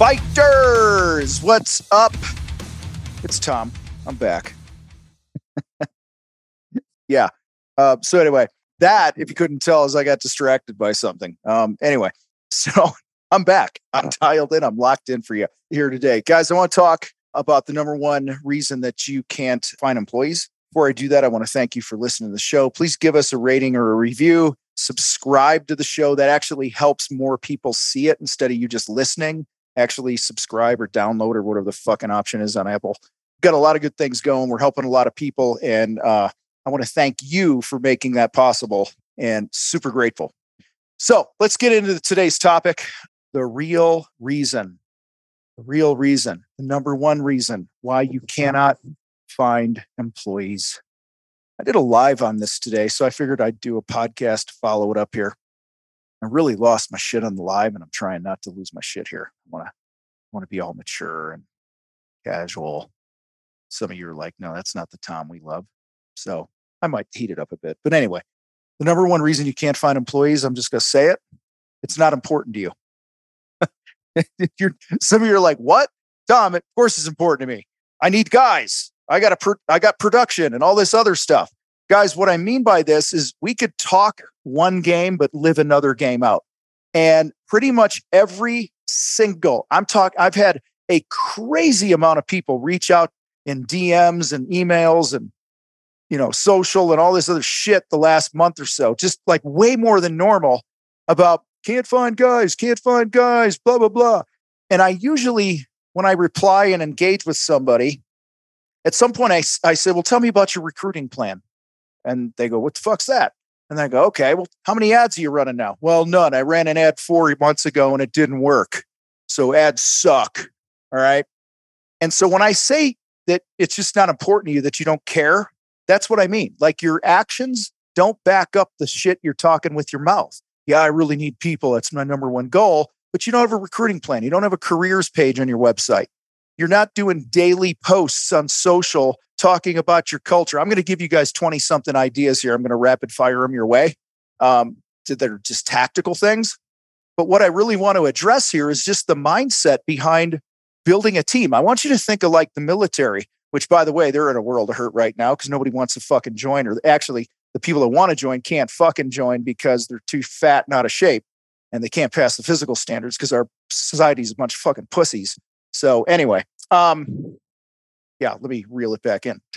Fighters, what's up? It's Tom. I'm back. Yeah. So anyway, that, if you couldn't tell, is I got distracted by something. Anyway, so I'm back. I'm dialed in. I'm locked in for you here today. Guys, I want to talk about the number one reason that you can't find employees. Before I do that, I want to thank you for listening to the show. Please give us a rating or a review. Subscribe to the show. That actually helps more people see it instead of you just listening. Actually subscribe or download or whatever the fucking option is on Apple. Got a lot of good things going. We're helping a lot of people. And I want to thank you for making that possible and super grateful. So let's get into today's topic. The real reason, the number one reason why you cannot find employees. I did a live on this today, so I figured I'd do a podcast to follow it up here. I really lost my shit on the live, and I'm trying not to lose my shit here. I want to be all mature and casual. Some of you are like, no, that's not the Tom we love. So I might heat it up a bit. But anyway, the number one reason you can't find employees, I'm just going to say it. It's not important to you. Some of you are like, what? Tom, of course it's important to me. I need guys. I got production and all this other stuff. Guys, what I mean by this is we could talk one game, but live another game out. And pretty much every single, I've had a crazy amount of people reach out in DMs and emails and, social and all this other shit the last month or so, just like way more than normal about can't find guys, blah, blah, blah. And I usually, when I reply and engage with somebody, at some point I say, well, tell me about your recruiting plan. And they go, what the fuck's that? And I go, okay, well, how many ads are you running now? Well, none. I ran an ad 4 months ago and it didn't work. So ads suck. All right. And so when I say that it's just not important to you, that you don't care, that's what I mean. Like your actions don't back up the shit you're talking with your mouth. Yeah, I really need people. That's my number one goal. But you don't have a recruiting plan. You don't have a careers page on your website. You're not doing daily posts on social talking about your culture. I'm going to give you guys 20-something ideas here. I'm going to rapid fire them your way. That are just tactical things. But what I really want to address here is just the mindset behind building a team. I want you to think of like the military, which, by the way, they're in a world of hurt right now because nobody wants to fucking join. Or actually, the people that want to join can't fucking join because they're too fat and out of shape. And they can't pass the physical standards because our society is a bunch of fucking pussies. So anyway, let me reel it back in.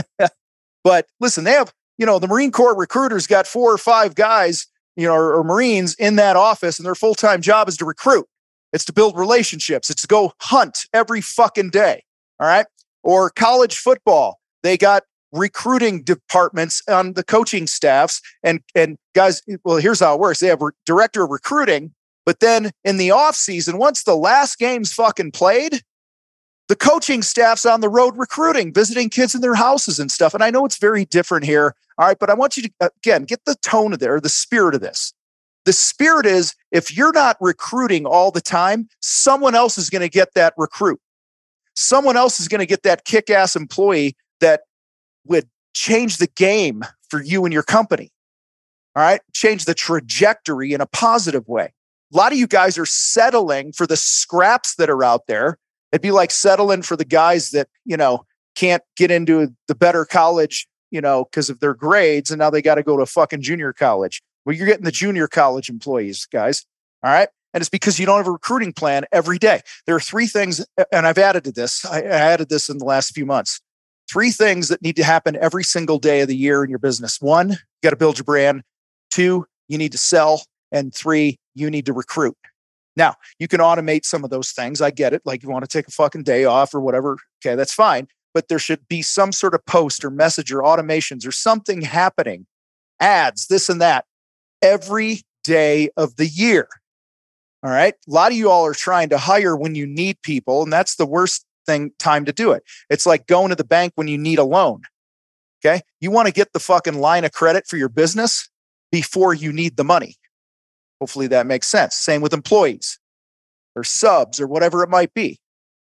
But listen, they have, the Marine Corps recruiters got 4 or 5 guys, or Marines in that office, and their full-time job is to recruit. It's to build relationships. It's to go hunt every fucking day. All right. Or college football. They got recruiting departments on the coaching staffs and guys. Well, here's how it works. They have a director of recruiting, but then in the off season, once the last game's fucking played, the coaching staff's on the road recruiting, visiting kids in their houses and stuff. And I know it's very different here. All right. But I want you to, again, get the tone of there, the spirit of this. The spirit is if you're not recruiting all the time, someone else is going to get that recruit. Someone else is going to get that kick-ass employee that would change the game for you and your company. All right. Change the trajectory in a positive way. A lot of you guys are settling for the scraps that are out there. It'd be like settling for the guys that, can't get into the better college, because of their grades. And now they got to go to fucking junior college. Well, you're getting the junior college employees, guys. All right. And it's because you don't have a recruiting plan every day. There are 3 things, and I've added to this. I added this in the last few months. 3 things that need to happen every single day of the year in your business. 1, you got to build your brand. 2, you need to sell. And 3, you need to recruit. Now, you can automate some of those things. I get it. Like you want to take a fucking day off or whatever. Okay, that's fine. But there should be some sort of post or message or automations or something happening. Ads, this and that, every day of the year. All right. A lot of you all are trying to hire when you need people, and that's the worst time to do it. It's like going to the bank when you need a loan. Okay. You want to get the fucking line of credit for your business before you need the money. Hopefully that makes sense. Same with employees or subs or whatever it might be.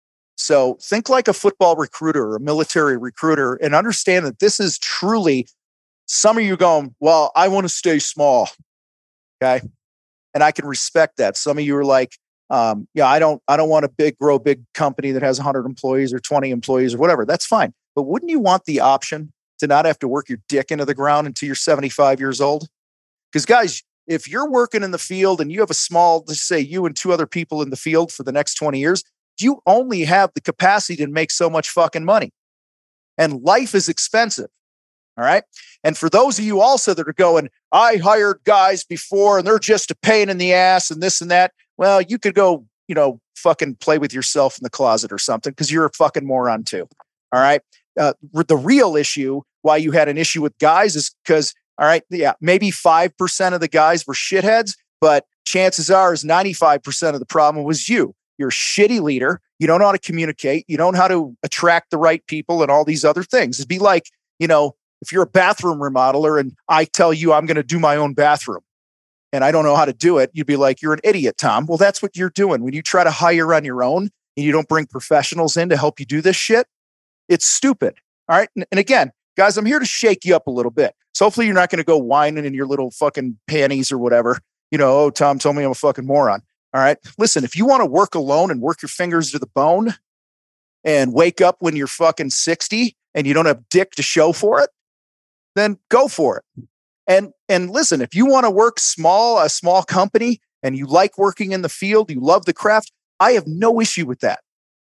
So think like a football recruiter or a military recruiter and understand that this is truly some of you going, well, I want to stay small. Okay. And I can respect that. Some of you are like, I don't want a grow big company that has 100 employees or 20 employees or whatever. That's fine. But wouldn't you want the option to not have to work your dick into the ground until you're 75 years old? Because guys, if you're working in the field and you have a small, let's say you and 2 other people in the field for the next 20 years, you only have the capacity to make so much fucking money. And life is expensive. All right. And for those of you also that are going, I hired guys before and they're just a pain in the ass and this and that. Well, you could go, fucking play with yourself in the closet or something because you're a fucking moron too. All right. The real issue, why you had an issue with guys is because, all right, yeah, maybe 5% of the guys were shitheads, but chances are is 95% of the problem was you. You're a shitty leader. You don't know how to communicate. You don't know how to attract the right people and all these other things. It'd be like, if you're a bathroom remodeler and I tell you I'm going to do my own bathroom and I don't know how to do it, you'd be like, you're an idiot, Tom. Well, that's what you're doing. When you try to hire on your own and you don't bring professionals in to help you do this shit, it's stupid. All right. And again, guys, I'm here to shake you up a little bit. So hopefully you're not going to go whining in your little fucking panties or whatever. Oh, Tom told me I'm a fucking moron. All right. Listen, if you want to work alone and work your fingers to the bone and wake up when you're fucking 60 and you don't have dick to show for it, then go for it. And listen, if you want to work a small company and you like working in the field, you love the craft, I have no issue with that.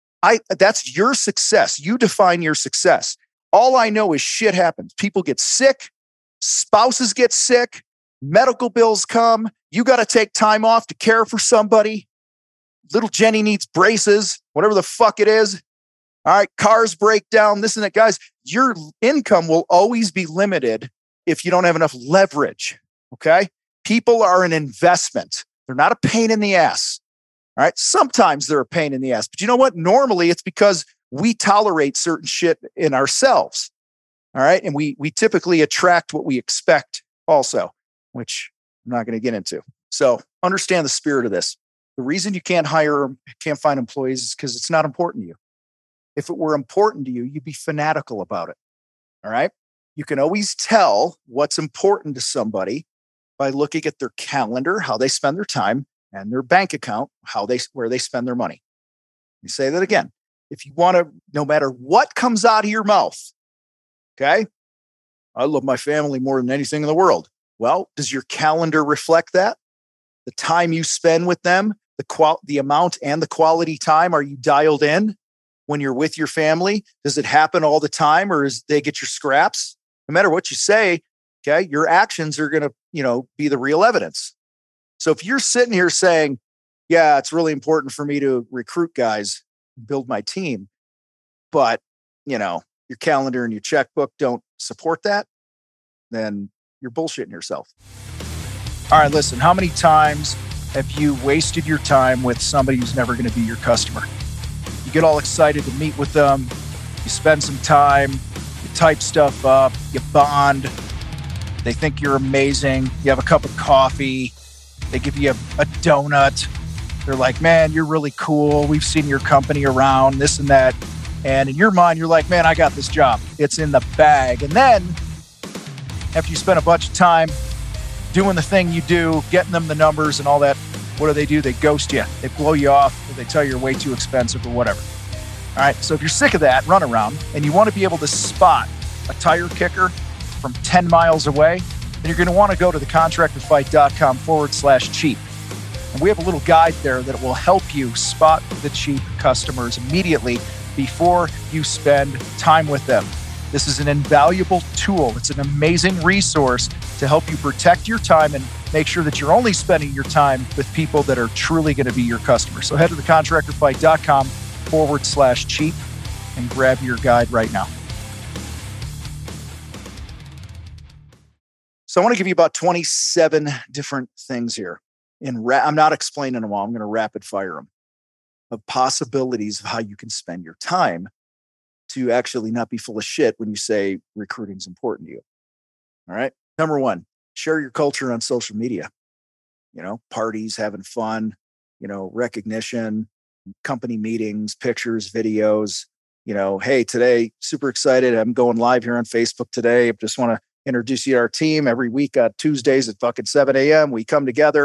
That's your success. You define your success. All I know is shit happens. People get sick, spouses get sick, medical bills come. You got to take time off to care for somebody. Little Jenny needs braces, whatever the fuck it is. All right, cars break down, this and that. Guys, your income will always be limited if you don't have enough leverage, okay? People are an investment. They're not a pain in the ass, all right? Sometimes they're a pain in the ass, but you know what? Normally, it's because we tolerate certain shit in ourselves, all right? And we typically attract what we expect also, which I'm not going to get into. So understand the spirit of this. The reason you can't find employees is because it's not important to you. If it were important to you, you'd be fanatical about it. All right. You can always tell what's important to somebody by looking at their calendar, how they spend their time, and their bank account, where they spend their money. Let me say that again. If you want to, no matter what comes out of your mouth, okay, I love my family more than anything in the world. Well, does your calendar reflect that? The time you spend with them, the amount and the quality time, are you dialed in? When you're with your family, does it happen all the time or they get your scraps? No matter what you say, okay, your actions are going to, be the real evidence. So if you're sitting here saying, yeah, it's really important for me to recruit guys, build my team, but, your calendar and your checkbook don't support that, then you're bullshitting yourself. All right, listen, how many times have you wasted your time with somebody who's never going to be your customer? You get all excited to meet with them. You spend some time, you type stuff up, you bond. They think you're amazing. You have a cup of coffee. They give you a donut. They're like, man, you're really cool. We've seen your company around, this and that. And in your mind, you're like, man, I got this job. It's in the bag. And then after you spend a bunch of time doing the thing you do, getting them the numbers and all that, what do? They ghost you. They blow you off. Or they tell you you're way too expensive or whatever. All right. So if you're sick of that runaround and you want to be able to spot a tire kicker from 10 miles away, then you're going to want to go to thecontractorfight.com/cheap. And we have a little guide there that will help you spot the cheap customers immediately before you spend time with them. This is an invaluable tool. It's an amazing resource to help you protect your time and make sure that you're only spending your time with people that are truly going to be your customers. So head to thecontractorfight.com/cheap and grab your guide right now. So I want to give you about 27 different things here. I'm not explaining them all. I'm going to rapid fire them of possibilities of how you can spend your time to actually not be full of shit when you say recruiting is important to you. All right. Number one, share your culture on social media. Parties, having fun, recognition, company meetings, pictures, videos. Hey, today, super excited. I'm going live here on Facebook today. I just want to introduce you to our team. Every week on Tuesdays at fucking 7 a.m. we come together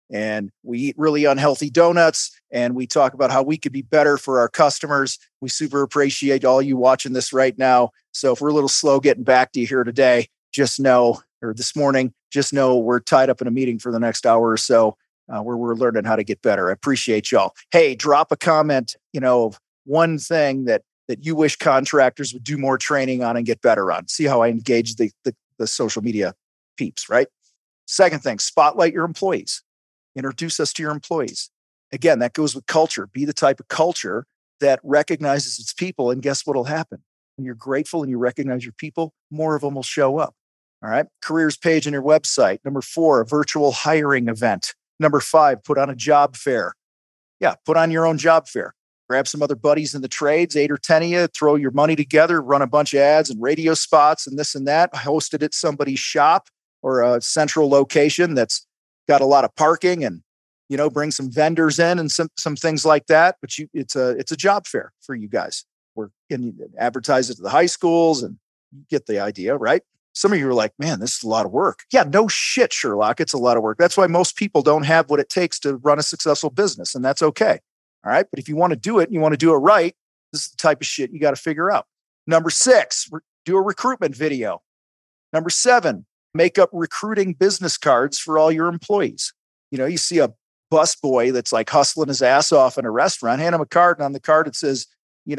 and we eat really unhealthy donuts, and we talk about how we could be better for our customers. We super appreciate all you watching this right now. So if we're a little slow getting back to you here today, just know, or this morning, just know we're tied up in a meeting for the next hour or so where we're learning how to get better. I appreciate y'all. Hey, drop a comment, of one thing that you wish contractors would do more training on and get better on. See how I engage the social media peeps, right? Second thing, spotlight your employees. Introduce us to your employees. Again, that goes with culture. Be the type of culture that recognizes its people, and guess what'll happen? When you're grateful and you recognize your people, more of them will show up. All right. Careers page on your website. Number 4, a virtual hiring event. Number 5, put on a job fair. Yeah, put on your own job fair. Grab some other buddies in the trades, 8 or 10 of you, throw your money together, run a bunch of ads and radio spots and this and that, host it at somebody's shop or a central location that's got a lot of parking, and bring some vendors in and some things like that. But it's a job fair for you guys. We're going to advertise it to the high schools, and you get the idea, right? Some of you are like, man, this is a lot of work. Yeah, no shit, Sherlock. It's a lot of work. That's why most people don't have what it takes to run a successful business, and that's okay. All right. But if you want to do it and you want to do it right, this is the type of shit you got to figure out. Number 6, do a recruitment video. Number 7, make up recruiting business cards for all your employees. You see a busboy that's like hustling his ass off in a restaurant, hand him a card, and on the card it says,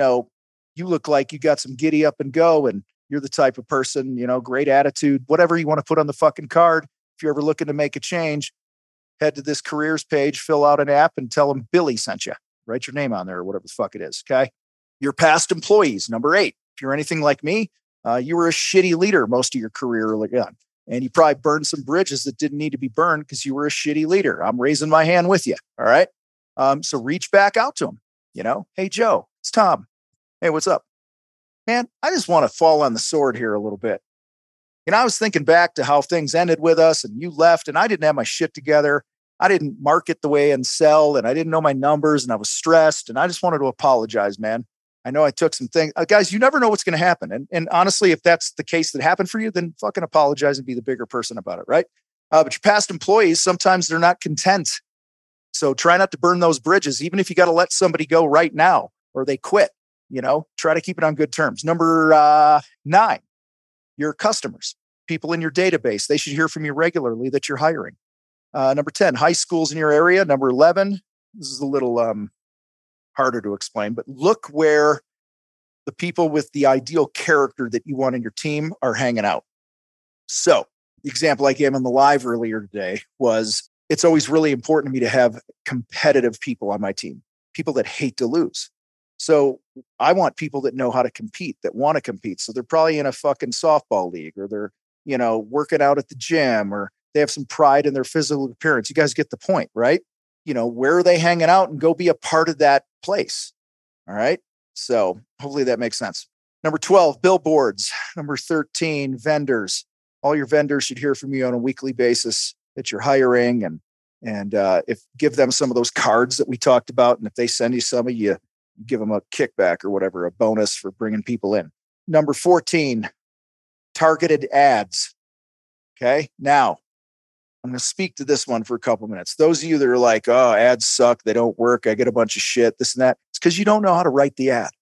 you look like you got some giddy up and go, and you're the type of person, great attitude, whatever you want to put on the fucking card. If you're ever looking to make a change, head to this careers page, fill out an app, and tell them Billy sent you. Write your name on there or whatever the fuck it is. Okay. Your past employees. Number 8, if you're anything like me, you were a shitty leader most of your career early on. And you probably burned some bridges that didn't need to be burned because you were a shitty leader. I'm raising my hand with you. All right. So reach back out to them. Hey, Joe, it's Tom. Hey, what's up? Man, I just want to fall on the sword here a little bit. I was thinking back to how things ended with us, and you left, and I didn't have my shit together. I didn't market the way and sell, and I didn't know my numbers, and I was stressed, and I just wanted to apologize, man. I know I took some things. Guys, you never know what's going to happen. And honestly, if that's the case that happened for you, then fucking apologize and be the bigger person about it, right? But your past employees, sometimes they're not content. So try not to burn those bridges, even if you got to let somebody go right now or they quit. Try to keep it on good terms. Number 9, your customers, people in your database. They should hear from you regularly that you're hiring. Number 10, high schools in your area. Number 11, this is a little harder to explain, but look where the people with the ideal character that you want in your team are hanging out. So the example I gave on the live earlier today was, it's always really important to me to have competitive people on my team, people that hate to lose. So I want people that know how to compete, that want to compete. So they're probably in a fucking softball league, or they're, working out at the gym, or they have some pride in their physical appearance. You guys get the point, right? Where are they hanging out, and go be a part of that place. All right. So hopefully that makes sense. Number 12, billboards. Number 13, vendors. All your vendors should hear from you on a weekly basis that you're hiring, and if give them some of those cards that we talked about. And if they send you some of you give them a kickback or whatever, a bonus for bringing people in. Number 14, targeted ads. Okay. Now I'm going to speak to this one for a couple minutes. Those of you that are like, oh, ads suck, they don't work, I get a bunch of shit, this and that. It's because you don't know how to write the ad.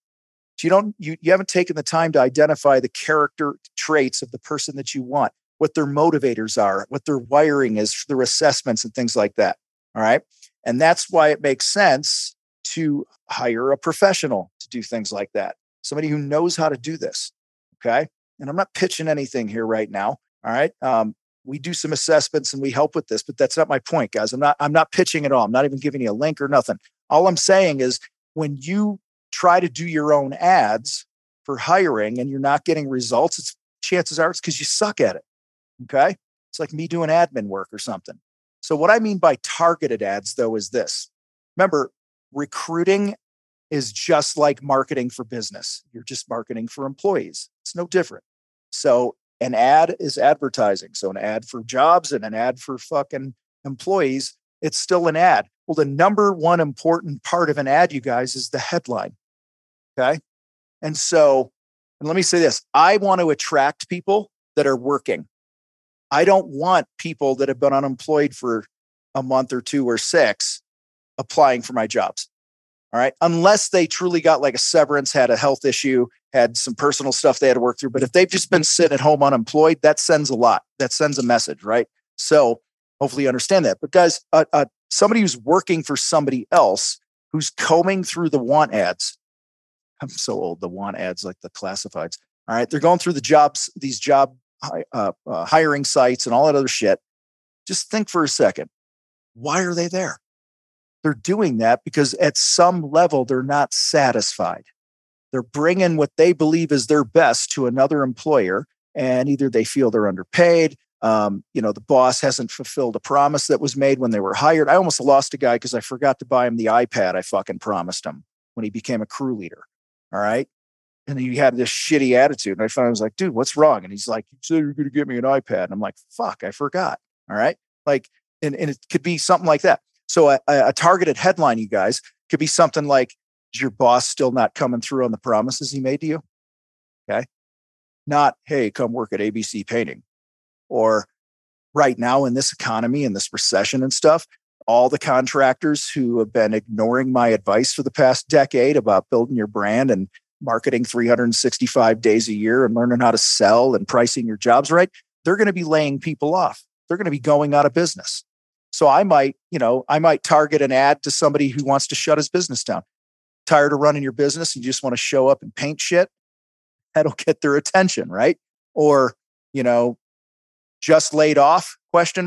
You haven't taken the time to identify the character traits of the person that you want, what their motivators are, what their wiring is, their assessments and things like that. All right. And that's why it makes sense to hire a professional to do things like that. Somebody who knows how to do this. Okay. And I'm not pitching anything here right now. All right. We do some assessments and we help with this, but that's not my point, guys. I'm not pitching at all. I'm not even giving you a link or nothing. All I'm saying is, when you try to do your own ads for hiring and you're not getting results, chances are it's because you suck at it. Okay. It's like me doing admin work or something. So what I mean by targeted ads, though, is this. Remember, recruiting is just like marketing for business. You're just marketing for employees. It's no different. So an ad is advertising. So an ad for jobs and an ad for fucking employees, it's still an ad. Well, the number one important part of an ad, you guys, is the headline. Okay. And let me say this. I want to attract people that are working. I don't want people that have been unemployed for a month or 2 or 6 applying for my jobs. All right. Unless they truly got like a severance, had a health issue, had some personal stuff they had to work through. But if they've just been sitting at home unemployed, that sends a lot. That sends a message, right? So hopefully you understand that. But guys, somebody who's working for somebody else who's combing through the want ads. I'm so old, the want ads, like the classifieds. All right. They're going through the jobs, these job hiring sites and all that other shit. Just think for a second. Why are they there? They're doing that because at some level, they're not satisfied. They're bringing what they believe is their best to another employer, and either they feel they're underpaid. The boss hasn't fulfilled a promise that was made when they were hired. I almost lost a guy because I forgot to buy him the iPad I fucking promised him when he became a crew leader. All right. And he had this shitty attitude. And I finally was like, dude, what's wrong? And he's like, you said you're going to get me an iPad. And I'm like, fuck, I forgot. All right. Like, and it could be something like that. So a targeted headline, you guys, could be something like, is your boss still not coming through on the promises he made to you? Okay. Not, hey, come work at ABC Painting. Or right now in this economy, in this recession and stuff, all the contractors who have been ignoring my advice for the past decade about building your brand and marketing 365 days a year and learning how to sell and pricing your jobs right, they're going to be laying people off. They're going to be going out of business. So I might target an ad to somebody who wants to shut his business down. Tired of running your business? You just want to show up and paint shit? That'll get their attention, right? Or, just laid off, ?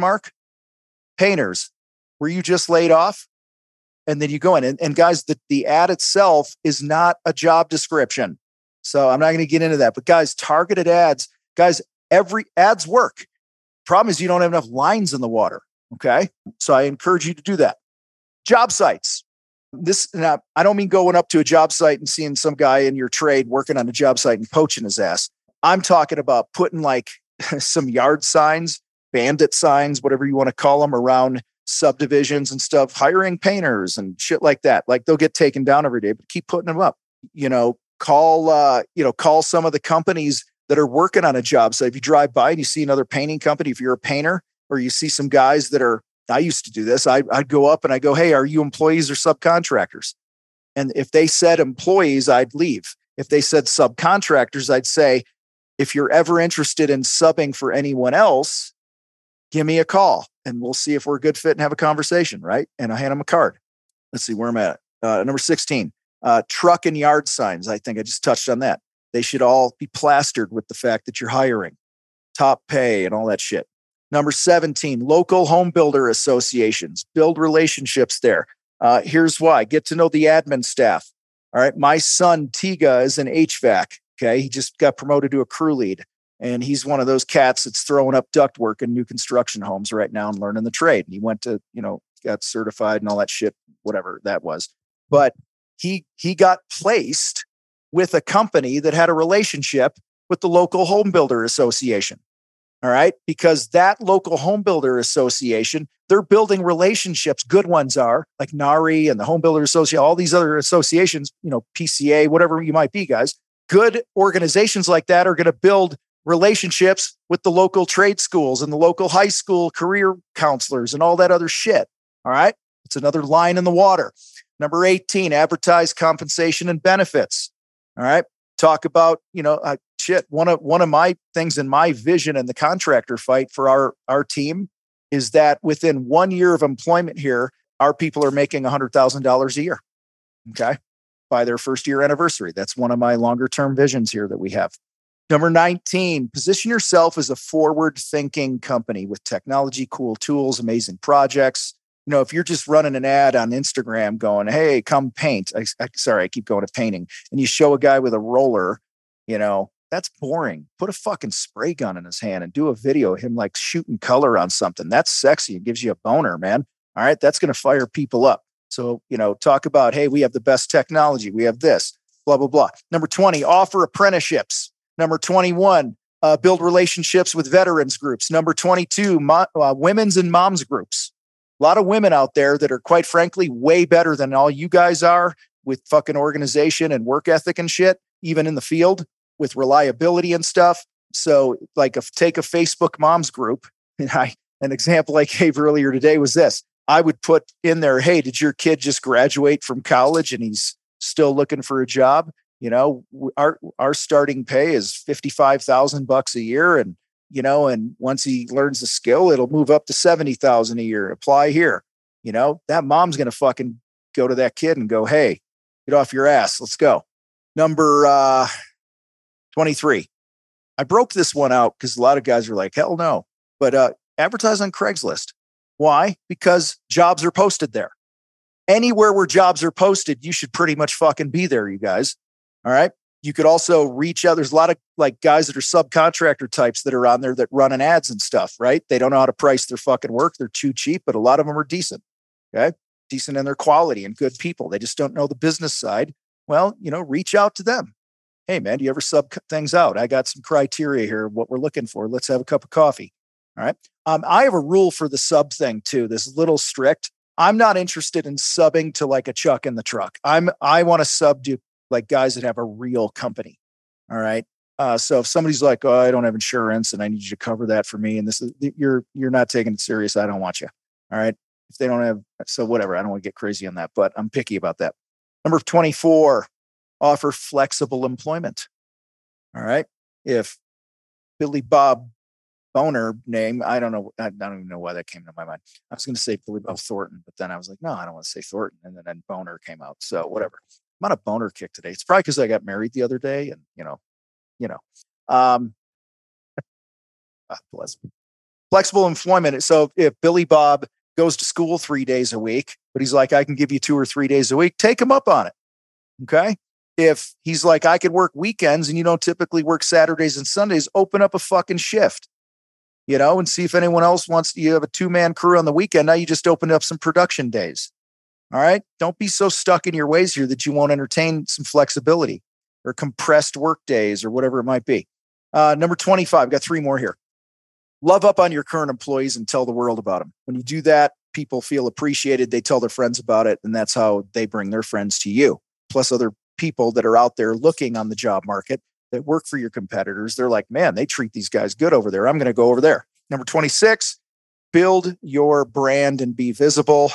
Painters, were you just laid off? And then you go in. And guys, the ad itself is not a job description. So I'm not going to get into that. But guys, targeted ads, guys, every ads work. Problem is you don't have enough lines in the water. Okay. So I encourage you to do that. Job sites. Now, I don't mean going up to a job site and seeing some guy in your trade working on a job site and poaching his ass. I'm talking about putting like some yard signs, bandit signs, whatever you want to call them, around subdivisions and stuff, hiring painters and shit like that. Like they'll get taken down every day, but keep putting them up. Call some of the companies that are working on a job site. If you drive by and you see another painting company, if you're a painter, or you see some guys that are, I used to do this. I'd go up and I go, hey, are you employees or subcontractors? And if they said employees, I'd leave. If they said subcontractors, I'd say, if you're ever interested in subbing for anyone else, give me a call and we'll see if we're a good fit and have a conversation, right? And I hand them a card. Let's see where I'm at. Number 16, truck and yard signs. I think I just touched on that. They should all be plastered with the fact that you're hiring, top pay and all that shit. Number 17, local home builder associations. Build relationships there. Here's why. Get to know the admin staff. All right. My son, Tiga, is an HVAC. Okay. He just got promoted to a crew lead. And he's one of those cats that's throwing up ductwork in new construction homes right now and learning the trade. And he went to, got certified and all that shit, whatever that was. But he got placed with a company that had a relationship with the local home builder association. All right. Because that local home builder association, they're building relationships. Good ones are like NARI and the Home Builder Association, all these other associations, PCA, whatever you might be, guys. Good organizations like that are going to build relationships with the local trade schools and the local high school career counselors and all that other shit. All right. It's another line in the water. Number 18, advertise compensation and benefits. All right. Talk about, shit. One of my things in my vision in the contractor fight for our team is that within 1 year of employment here, our people are making $100,000 a year. Okay. By their first year anniversary. That's one of my longer term visions here that we have. Number 19, position yourself as a forward thinking company with technology, cool tools, amazing projects. If you're just running an ad on Instagram going, hey, come paint. I keep going to painting. And you show a guy with a roller, that's boring. Put a fucking spray gun in his hand and do a video of him like shooting color on something. That's sexy. It gives you a boner, man. All right. That's going to fire people up. So, talk about, hey, we have the best technology. We have this, blah, blah, blah. Number 20, offer apprenticeships. Number 21, build relationships with veterans groups. Number 22, women's and moms groups. A lot of women out there that are, quite frankly, way better than all you guys are with fucking organization and work ethic and shit, even in the field with reliability and stuff. So like take a Facebook moms group. And an example I gave earlier today was this. I would put in there, hey, did your kid just graduate from college and he's still looking for a job? You know, our starting pay is $55,000 a year. And, you know, and once he learns the skill, it'll move up to 70,000 a year. Apply here. You know, that mom's going to fucking go to that kid and go, hey, get off your ass. Let's go. Number 23. I broke this one out because a lot of guys are like, hell no. But advertise on Craigslist. Why? Because jobs are posted there. Anywhere where jobs are posted, you should pretty much fucking be there, you guys. All right. You could also reach out. There's a lot of like guys that are subcontractor types that are on there that run an ads and stuff, right? They don't know how to price their fucking work. They're too cheap, but a lot of them are decent. Okay. Decent in their quality and good people. They just don't know the business side. Well, you know, reach out to them. Hey man, do you ever sub things out? I got some criteria here of what we're looking for. Let's have a cup of coffee. All right. I have a rule for the sub thing too. This is a little strict. I'm not interested in subbing to like a Chuck in the truck. I want to sub to like guys that have a real company. All right. So if somebody's like, oh, I don't have insurance and I need you to cover that for me. And this is, you're not taking it serious. I don't want you. All right. If they don't have, so whatever, I don't want to get crazy on that, but I'm picky about that. Number 24, offer flexible employment. All right. If Billy Bob Boner name, I don't know. I don't even know why that came to my mind. I was going to say Billy Bob Thornton, but then I was like, no, I don't want to say Thornton. And then Boner came out. So whatever. I'm on a boner kick today. It's probably because I got married the other day and, bless me. Flexible employment. So if Billy Bob goes to school 3 days a week, but he's like, I can give you 2 or 3 days a week, take him up on it. Okay. If he's like, I could work weekends and you don't typically work Saturdays and Sundays, open up a fucking shift, and see if anyone else wants to. You have a 2-man crew on the weekend. Now you just open up some production days. All right. Don't be so stuck in your ways here that you won't entertain some flexibility or compressed work days or whatever it might be. Number 25, got 3 more here. Love up on your current employees and tell the world about them. When you do that, people feel appreciated. They tell their friends about it. And that's how they bring their friends to you. Plus other people that are out there looking on the job market that work for your competitors. They're like, man, they treat these guys good over there. I'm going to go over there. Number 26, build your brand and be visible.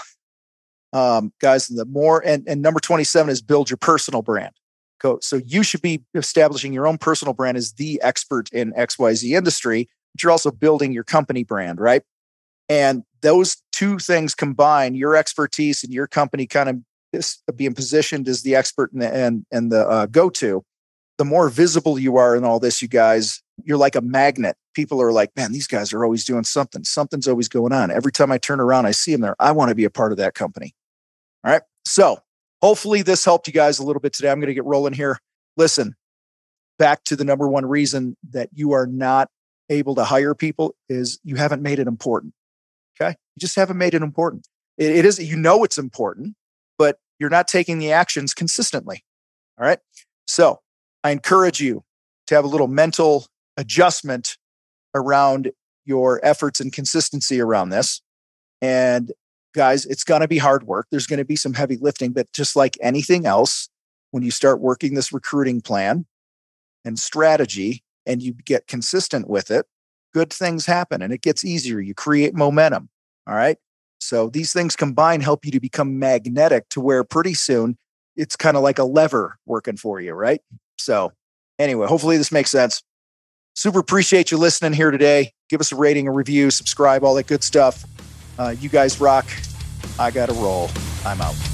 Guys, the more, and number 27 is build your personal brand. So you should be establishing your own personal brand as the expert in XYZ industry, but you're also building your company brand, right? And those 2 things combine, your expertise and your company kind of being positioned as the expert and the go-to. The more visible you are in all this, you guys, you're like a magnet. People are like, man, these guys are always doing something. Something's always going on. Every time I turn around, I see them there. I want to be a part of that company. All right. So hopefully this helped you guys a little bit today. I'm going to get rolling here. Listen, back to the number 1 reason that you are not able to hire people is you haven't made it important. Okay. You just haven't made it important. It is, it's important, but you're not taking the actions consistently. All right. So I encourage you to have a little mental adjustment around your efforts and consistency around this. And guys, it's going to be hard work. There's going to be some heavy lifting, but just like anything else, when you start working this recruiting plan and strategy and you get consistent with it, good things happen and it gets easier. You create momentum. All right. So these things combined help you to become magnetic to where pretty soon it's kind of like a lever working for you. Right. So anyway, hopefully this makes sense. Super appreciate you listening here today. Give us a rating, a review, subscribe, all that good stuff. You guys rock. I got to roll. I'm out.